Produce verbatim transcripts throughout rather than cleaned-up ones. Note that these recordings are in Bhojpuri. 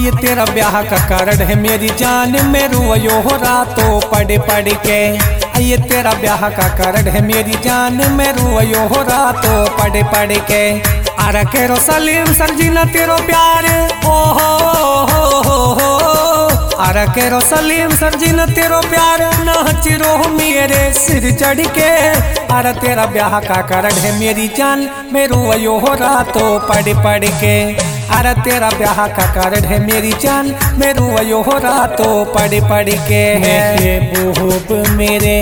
ये तेरा ब्याह का कारण है मेरी जान में रोयो हो रातों पढ़ पढ़ के। ये तेरा ब्याह का कारण है मेरी जान में रोयो हो रातों पढ़ पढ़ के। आरा केरो सलीम सरजीना तेरो प्यार ओ हो हो हो हो। आरा केरो सलीम सरजीना तेरो प्यार नाच रो मेरे सिर चढ़ के। आरा तेरा ब्याह का कारण है मेरी जान में रोयो हो रातों पढ़ पढ़ के। आरा तेरा ब्याह का कारण है मेरी जान में रोयो हो रातों पढ़ पढ़ के। महबूब मेरे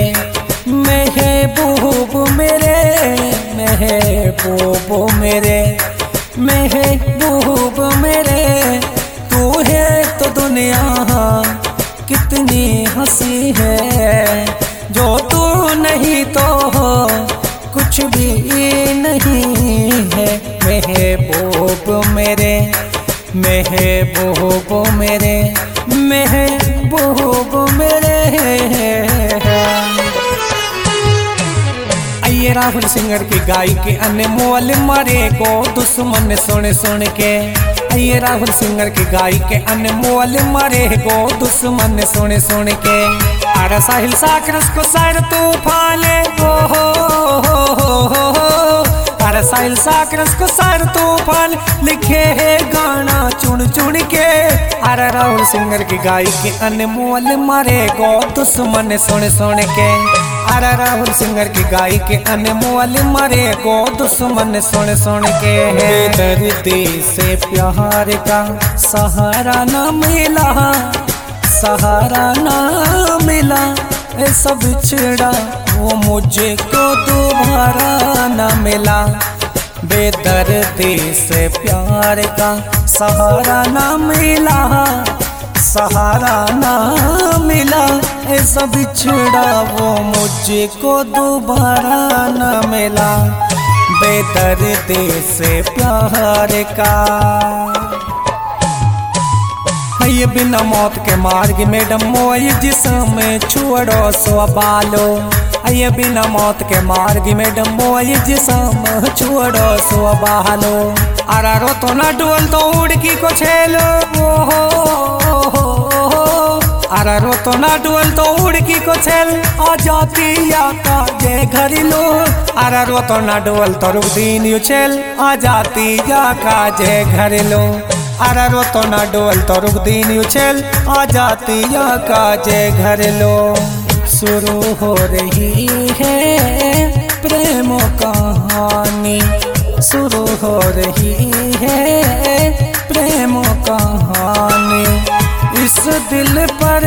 महबूब मेरे महबूब मेरे महबूब मेरे तू है तो दुनिया कितनी हंसी है। जो तू नहीं तो कुछ भी नहीं है। महबूब मेरे महबूब मेरे महबूब मेरे। ये राहुल सिंगर की गाय के अनमोल मरे को दुश्मन सुन सुन के। ये राहुल सिंगर की गाय के अनमोल मरे को दुश्मन सुन सुन के। आरा साहिल साकरस को सर तूफान हो हो हो हो हो। आरा साहिल साकरस को सर तूफान लिखे है गाना चुन चुन के। आरा राहुल सिंगर की गाय के अनमोल मरे को दुश्मन सुन सुन के। आरा राहुल सिंगर की गाय के अनमोल मरे को दुश्मन सुन सुन के। दर्दी से प्यार का सहारा न मिला सहारा ना मिला ऐसा बिछड़ा वो मुझे को दोबारा ना मिला। बेदर्दी से प्यार का सहारा ना मिला सहारा ना मिला ऐसा बिछड़ा वो मुझे को दोबारा ना मिला। बेदर्दी से प्यार का। ये बिना मौत के मार्ग में डमो ये जिस्म छोड़ो स्वबालो। ये बिना मौत के मार्ग में डमो ये जिस्म छोड़ो स्वबालो। आरा रो तो ना डोल तो उड़की को छेलो हो हो हो। आरा रो तो ना डोल तो उड़की को छेल आ जाती या का जे घर लो। आरा रो तो ना डोल तो रुक दिन यू छेल आ जाती या का जे घर लो। आरा रो तो ना डोल तो रुक दिन उछल आ जाती या काजे घर लो। शुरू हो रही है प्रेम कहानी शुरू हो रही है प्रेम कहानी। इस दिल पर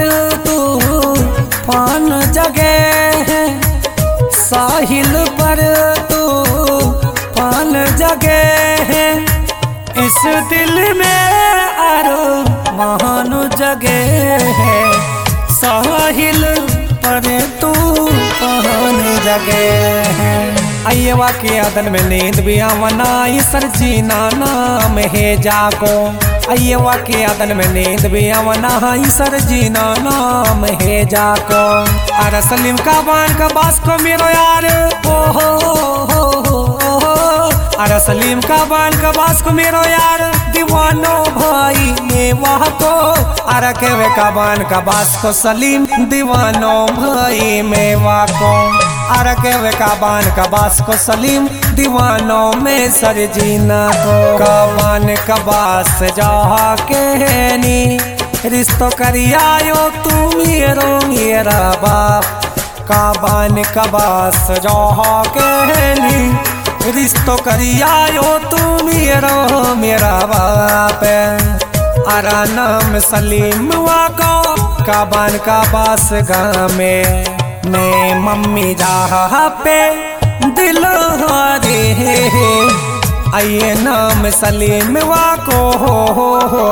तूफान जगे है साहिल पर तूफान जगे है। इस दिल में अरमान जगे है साहिल पर तूफान जगे है। अय्यवा के अदन में नींद भी आवना सर जीना नाम है जाको। अय्यवा के अदन में नींद भी आवना सर जीना नाम है जाको। अरे सलीम का बान का बास को मेरो यार ओ हो हो हो। अरे सलीम का बान का बास को मेरो यार दीवानो भाई मेवा को। अरे केवे का बान का बास को सलीम दीवानो भाई मेवा को। अरे केवे का बान का बास को सलीम दीवानो में सर जीना को। काबान का बास जा के नी रिश्तो करियायो तू मेरो मेरा बाप। काबान का बास जा के नी रिश्तो करियायो तू मेरो मेरा बाप। आरा नाम सलीम वाको काबान का बास गाँव में मैं मम्मी जहाँ पे दिल हारे है। आइए नाम सलीम वाको हो हो हो।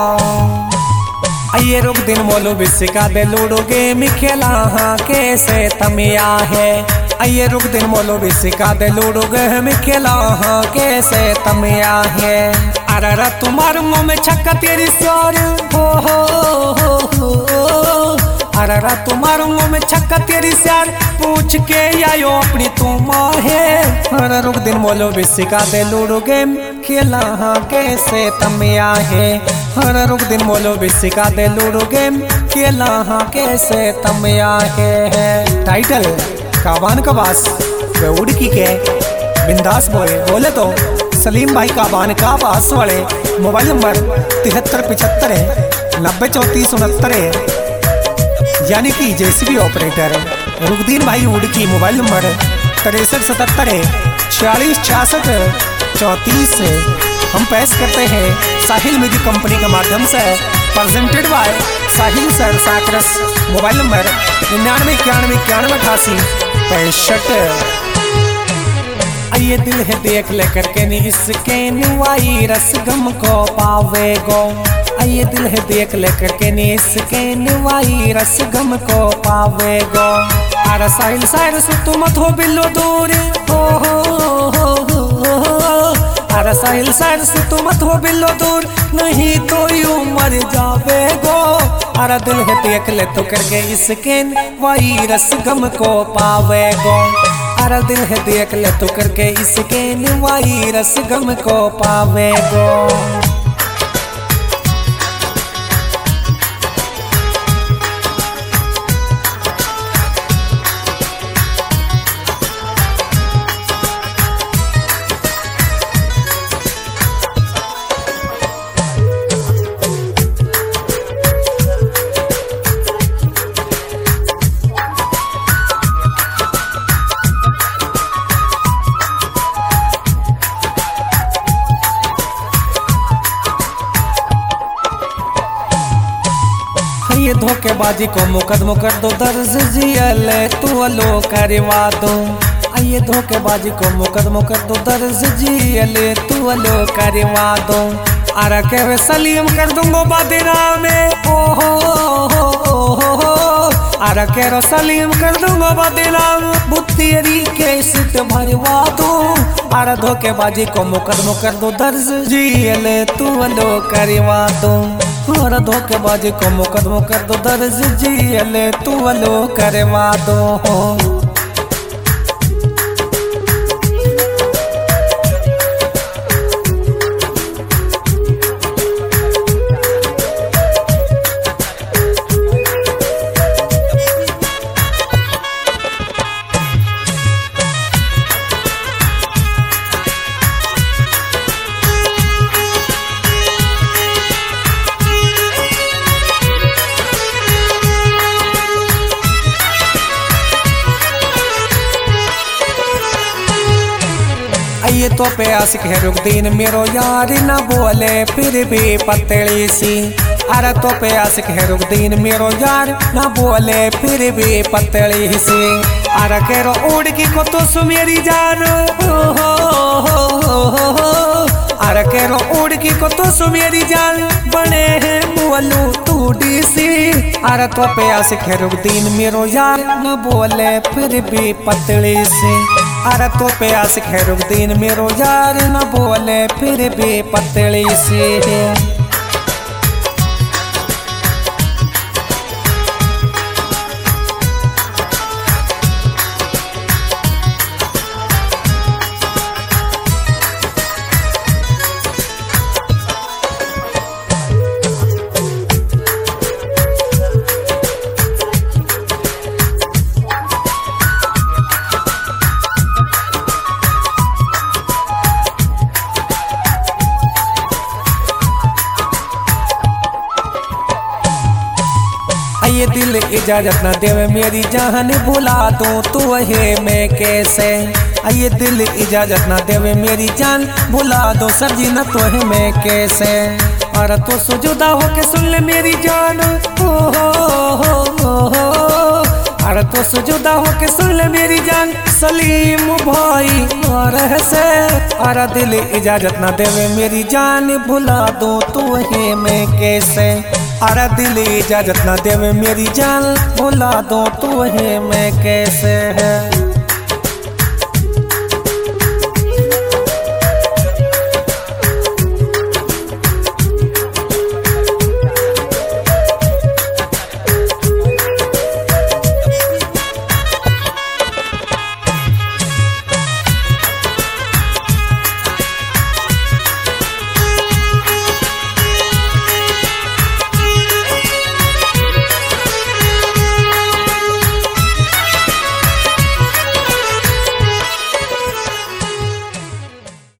आइए रुक दिन मोलो बिसिका दे लूडो गेम खेला हाँ कैसे तमिया है। आइए रुक दिन मोलो बिसिका दे लूडो गेम खेला हाँ कैसे तमिया है। अरे तुम्हारे मुँह में छक्का तेरी स्वर हो हो हो हो। अरे तुम्हारे मुँह में छक्का तेरी स्यार पूछ के आयो अपनी तुम है। अरे रुक दिन मोलो बिसिका दे लूडो गेम खेला हाँ कैसे तम आहे। हर रुक दिन बोलो बिसिका दे लूडो गेम खेला हाँ कैसे तम आहे। टाइटल काबान का बास वे उड़की के बिंदास बोले बोले तो सलीम भाई काबान का बास वाले। मोबाइल नंबर तिहत्तर पिछहत्तर है नब्बे चौंतीस उनहत्तर है यानी कि जेसीबी ऑपरेटर रुकदीन भाई उड़की। मोबाइल नंबर तिरसठ सतहत्तर है छियालीस छियासठ चौंतीस है। हम पेश करते हैं साहिल म्यूजिक कंपनी के माध्यम से प्रेजेंटेड बाय साहिल सर साकरस। मोबाइल नंबर निन्यानवे इक्यानवे इक्यानवे अठासी पैंसठ। ये दिल है देख ले करके नी इसके वायरस गम को पावेगो। ये दिल है देख ले करके नी इसके वायरस गम को पावेगो। अरे साहिल साहिल सु तुम मत हो बिल्लो दूर हो हो हो हो। अरे साहिल साहिल सु तुम मत हो बिल्लो दूर नहीं तो यूं मर जावेगो। अरे दिल है देख ले तो करके इसके वायरस गम को पावेगो। अरे दिल है देख ले तो करके इसके वायरस गम को पावेगो। ये धोखेबाजी को मुकदमो कर दो दर्ज जियल तू अलो करवा दो। ये धोखेबाजी को मुकदमो कर दो दर्ज जियल तू अलो करवा दो। अरे कह सलीम कर दूंगो बादिना में ओ हो हो हो। अरे कह सलीम कर दूंगो बादिना बुत्तीरी के सिट भरवा दो। अरे धोखेबाजी को मुकदमो कर दो दर्ज जियल तू अलो करवा दो। और धोखेबाजी को मुकदमो कर दो दर्ज जियल तू अलो करवा दो। ये तो पे आशिक है रुकदीन मेरो यार न बोले फिर भी पतली सी। अरे तो पे आशिक है रुकदीन मेरो यार न बोले फिर भी पतली सी। अरे केरो उड़ की को तो सु मेरी जान हो हो हो। अरे केरो उड़ की को तो सु मेरी जान बने हैं बोलू तू डी सी। अरे तो पे आशिक है रुकदीन मेरो यार न बोले फिर भी पतली सी। अरे तो पे आशिक है रुकदीन मेरो यार न बोले फिर भी पतली सी। ये दिल इजाजत न देवे मेरी जान भुला दूं तू है मैं कैसे। ये दिल इजाजत न देवे मेरी जान भुला दो सब्जी न तो है मैं कैसे। और तो सुजुदा हो के सुन ले मेरी जान हो हो हो हो। और तो सुजुदा हो के सुन ले मेरी जान सलीम भाई और से। और दिल इजाजत न देवे मेरी जान भुला दूं तू है मैं कैसे। अरे दिल इजाजत न देवे मेरी जान भुला दो तू है मैं कैसे है।